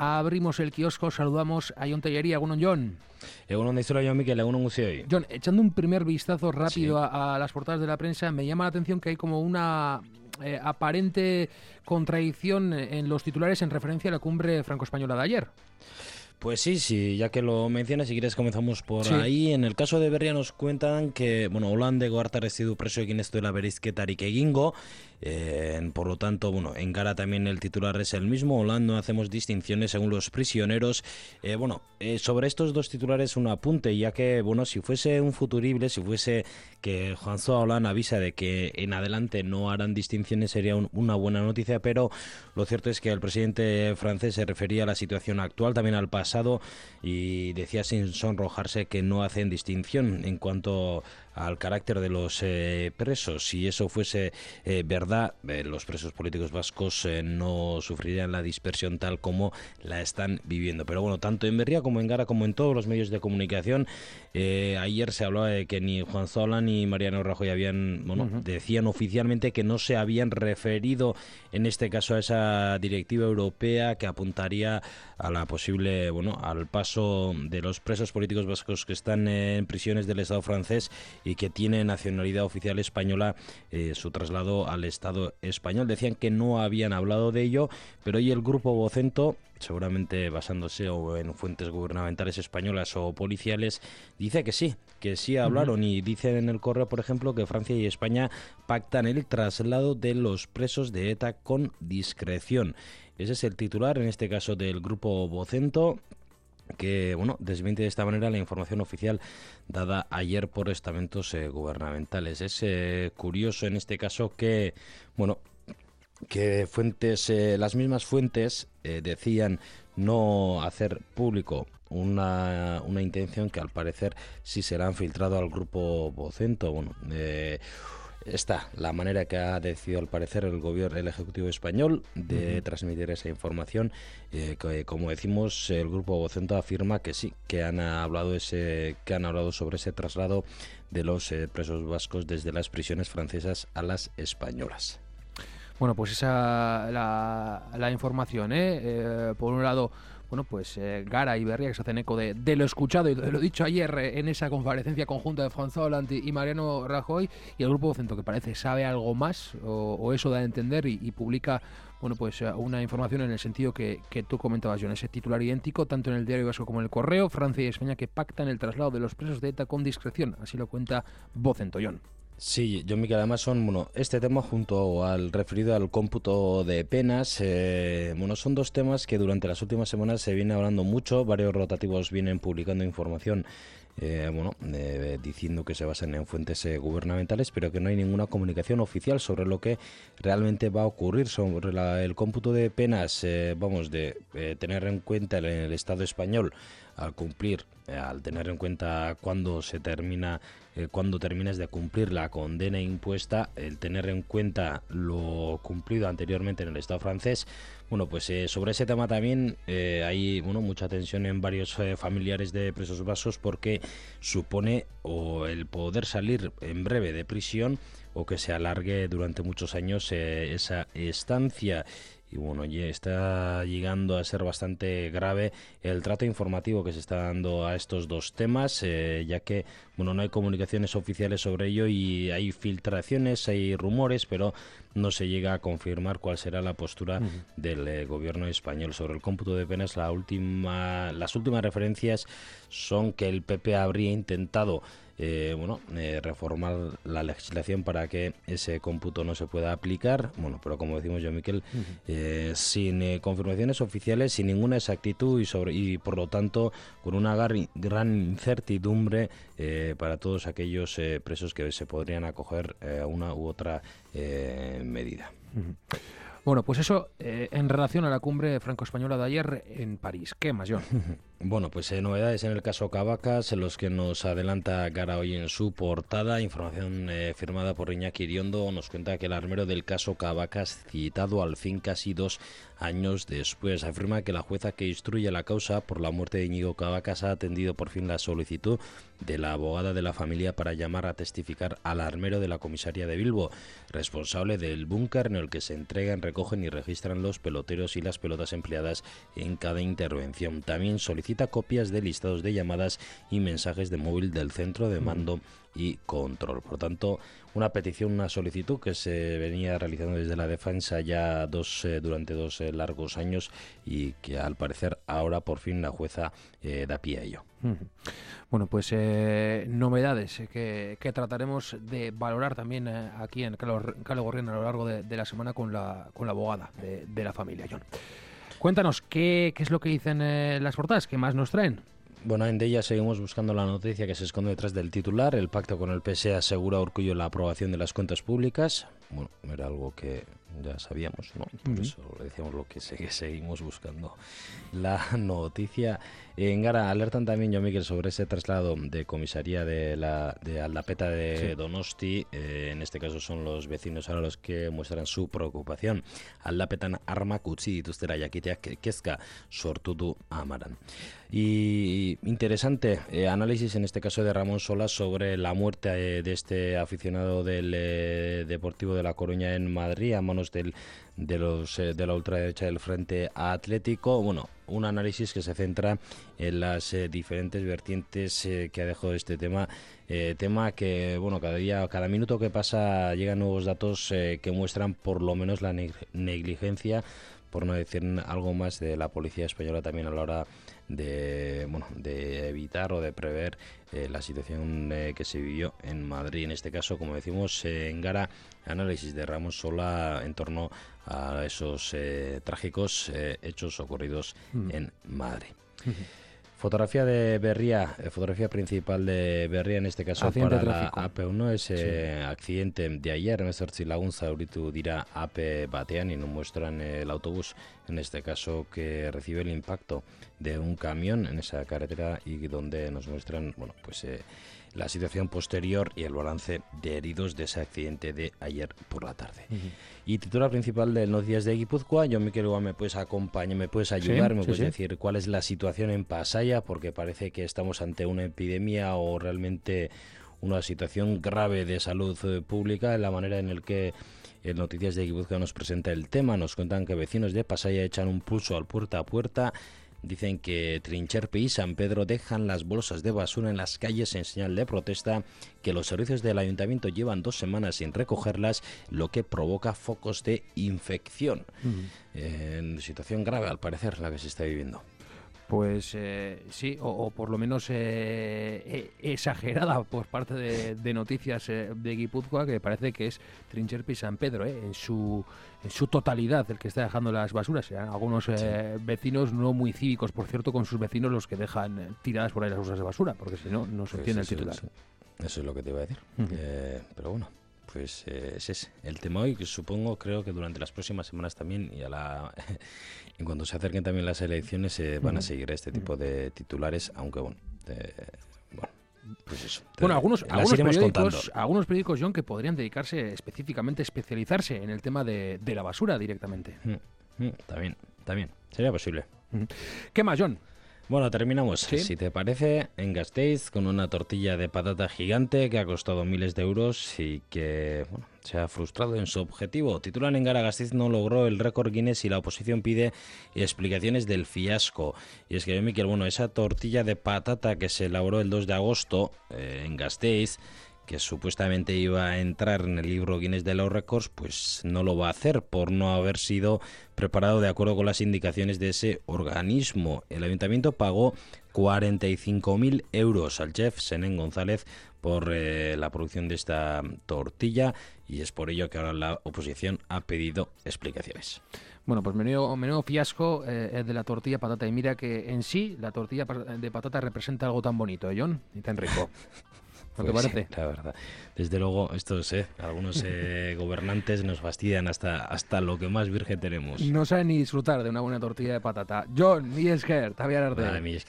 abrimos el kiosco, saludamos a Jon Tellería. Egunon, Jon. Egunon de historia, Jon Miquel, egunon guztioi. Jon, echando un primer vistazo rápido Sí. a las portadas de la prensa, me llama la atención que hay como una aparente contradicción en los titulares en referencia a la cumbre franco-española de ayer. Pues sí, ya que lo mencionas, si quieres comenzamos por ahí. En el caso de Berria nos cuentan que, Hollande ha resistido preso egin ez duela bereizketarik egingo, por lo tanto, en Gara también el titular es el mismo, Hollande no hacemos distinciones según los prisioneros. Sobre estos dos titulares un apunte, ya que, si fuese un futurible, si fuese que François Hollande avisa de que en adelante no harán distinciones, sería una buena noticia, pero lo cierto es que el presidente francés se refería a la situación actual, también al pasado, y decía sin sonrojarse que no hacen distinción en cuanto al carácter de los presos. Si eso fuese verdad, los presos políticos vascos no sufrirían la dispersión tal como la están viviendo. Pero tanto en Berria como en Gara como en todos los medios de comunicación, ayer se hablaba de que ni Juan Zola ni Mariano Rajoy decían oficialmente que no se habían referido en este caso a esa directiva europea que apuntaría a la posible, al paso de los presos políticos vascos que están en prisiones del Estado francés y que tiene nacionalidad oficial española, su traslado al Estado español. Decían que no habían hablado de ello, pero hoy el grupo Vocento, seguramente basándose en fuentes gubernamentales españolas o policiales, dice que sí hablaron, y dicen en el correo, por ejemplo, que Francia y España pactan el traslado de los presos de ETA con discreción. Ese es el titular, en este caso del grupo Vocento, que desmiente de esta manera la información oficial dada ayer por estamentos gubernamentales. Es curioso en este caso que fuentes, las mismas fuentes decían no hacer público una intención que al parecer sí se la han filtrado al grupo Vocento. Esta, la manera que ha decidido al parecer el Ejecutivo español de transmitir esa información, que, como decimos, el grupo Vocento afirma que sí, que han hablado sobre ese traslado de los presos vascos desde las prisiones francesas a las españolas. Bueno, pues esa la información, por un lado, Gara y Berria, que se hacen eco de lo escuchado y de lo dicho ayer en esa comparecencia conjunta de François Hollande y Mariano Rajoy, y el grupo Vocento, que parece sabe algo más, o eso da a entender, y publica una información en el sentido que tú comentabas, Jon, ese titular idéntico, tanto en el Diario Vasco como en el Correo. Francia y España que pactan el traslado de los presos de ETA con discreción, así lo cuenta Vocento, Jon. Sí, Jon Miquel, además son, este tema junto al referido al cómputo de penas, son dos temas que durante las últimas semanas se viene hablando mucho. Varios rotativos vienen publicando información diciendo que se basan en fuentes gubernamentales, pero que no hay ninguna comunicación oficial sobre lo que realmente va a ocurrir sobre el cómputo de penas. De tener en cuenta en el Estado español al tener en cuenta cuándo terminas de cumplir la condena impuesta, el tener en cuenta lo cumplido anteriormente en el Estado francés. Sobre ese tema también hay mucha tensión en varios familiares de presos vascos, porque supone o el poder salir en breve de prisión o que se alargue durante muchos años esa estancia. Y ya está llegando a ser bastante grave el trato informativo que se está dando a estos dos temas, ya que no hay comunicaciones oficiales sobre ello y hay filtraciones, hay rumores, pero no se llega a confirmar cuál será la postura del gobierno español sobre el cómputo de penas. Las últimas referencias son que el PP habría intentado reformar la legislación para que ese cómputo no se pueda aplicar, pero como decimos, Jon Miquel, sin confirmaciones oficiales, sin ninguna exactitud y por lo tanto con una gran incertidumbre para todos aquellos presos que se podrían acoger a una u otra medida. Bueno, pues eso en relación a la cumbre franco-española de ayer en París. ¿Qué más, Jon? Bueno, pues novedades en el caso Cavacas, en los que nos adelanta Gara hoy en su portada. Información firmada por Iñaki Iriondo nos cuenta que el armero del caso Cavacas, citado al fin casi 2 años después, afirma que la jueza que instruye la causa por la muerte de Íñigo Cavacas ha atendido por fin la solicitud de la abogada de la familia para llamar a testificar al armero de la comisaría de Bilbo, responsable del búnker en el que se entregan, recogen y registran los peloteros y las pelotas empleadas en cada intervención. También solicita copias de listados de llamadas y mensajes de móvil del centro de mando y control. Por tanto, una petición, una solicitud que se venía realizando desde la defensa ya durante 2 largos años y que al parecer ahora por fin la jueza da pie a ello. Bueno, pues novedades que trataremos de valorar también aquí en Calo Gorrión a lo largo de la semana con la abogada de la familia, Jon. Cuéntanos, ¿qué es lo que dicen las portadas? ¿Qué más nos traen? Bueno, en ella seguimos buscando la noticia que se esconde detrás del titular. El pacto con el PSE asegura a Urkullu la aprobación de las cuentas públicas. Bueno, era algo que ya sabíamos, ¿no? Por eso le decíamos lo que seguimos buscando. La noticia. En Gara alertan también, Jon Miquel, sobre ese traslado de comisaría de Aldapeta de Donosti. En este caso son los vecinos ahora los que muestran su preocupación. Aldapetan armak utzi dituztera jakiteak kezka sortu du amaran. Y interesante análisis en este caso de Ramón Solas sobre la muerte de este aficionado del Deportivo de La Coruña en Madrid a manos de la ultraderecha del Frente Atlético. Bueno, un análisis que se centra en las diferentes vertientes que ha dejado este tema. Tema que, bueno, cada minuto que pasa llegan nuevos datos que muestran por lo menos la negligencia, por no decir algo más, de la policía española también a la hora de evitar o de prever la situación que se vivió en Madrid. En este caso, como decimos, en Gara, análisis de Ramón Sola en torno a esos trágicos hechos ocurridos en Madrid. Fotografía de Berria, fotografía principal de Berria, en este caso accidente para la AP1, ese accidente de ayer, 18 lagun zauritu dira AP batean y nos muestran el autobús, en este caso que recibe el impacto de un camión en esa carretera y donde nos muestran, bueno, pues la situación posterior y el balance de heridos de ese accidente de ayer por la tarde. Y titular principal del Noticias de Guipúzcoa, Jon Miquel, igual me puedes acompañar, me puedes ayudar, me puedes decir cuál es la situación en Pasaia, porque parece que estamos ante una epidemia o realmente una situación grave de salud pública, en la manera en la que el Noticias de Guipúzcoa nos presenta el tema. Nos cuentan que vecinos de Pasaia echan un pulso al puerta a puerta. Dicen que Trincherpe y San Pedro dejan las bolsas de basura en las calles en señal de protesta, que los servicios del ayuntamiento llevan 2 semanas sin recogerlas, lo que provoca focos de infección. En situación grave, al parecer, la que se está viviendo. Pues sí, o por lo menos exagerada por parte de Noticias de Guipúzcoa, que parece que es Trincherpe y San Pedro, en su totalidad el que está dejando las basuras. Algunos vecinos no muy cívicos, por cierto, con sus vecinos, los que dejan tiradas por ahí las bolsas de basura, porque si no, no se entiende el titular. Eso es lo que te iba a decir. Pero bueno, pues ese es el tema hoy, que creo que durante las próximas semanas también y en cuando se acerquen también las elecciones van a seguir este tipo de titulares, aunque bueno, pues eso. Bueno, algunos periódicos, Jon, que podrían dedicarse específicamente, especializarse en el tema de la basura directamente. También, sería posible. ¿Qué más, Jon? Bueno, terminamos, si te parece, en Gasteiz, con una tortilla de patata gigante que ha costado miles de euros y que se ha frustrado en su objetivo. Titulan en Gara: Gasteiz no logró el récord Guinness y la oposición pide explicaciones del fiasco. Y es que, Miquel, esa tortilla de patata que se elaboró el 2 de agosto en Gasteiz, que supuestamente iba a entrar en el libro Guinness de los récords, pues no lo va a hacer por no haber sido preparado de acuerdo con las indicaciones de ese organismo. El ayuntamiento pagó 45.000 euros al chef Senén González por la producción de esta tortilla, y es por ello que ahora la oposición ha pedido explicaciones. Bueno, pues menudo fiasco el de la tortilla de patata. Y mira que en sí la tortilla de patata representa algo tan bonito, Jon, y tan rico. ¿No te parece? Sí, la verdad. Desde luego, estos algunos gobernantes nos fastidian hasta lo que más virgen tenemos. No saben ni disfrutar de una buena tortilla de patata. Jon, Miesker, Javier Arte. Nada,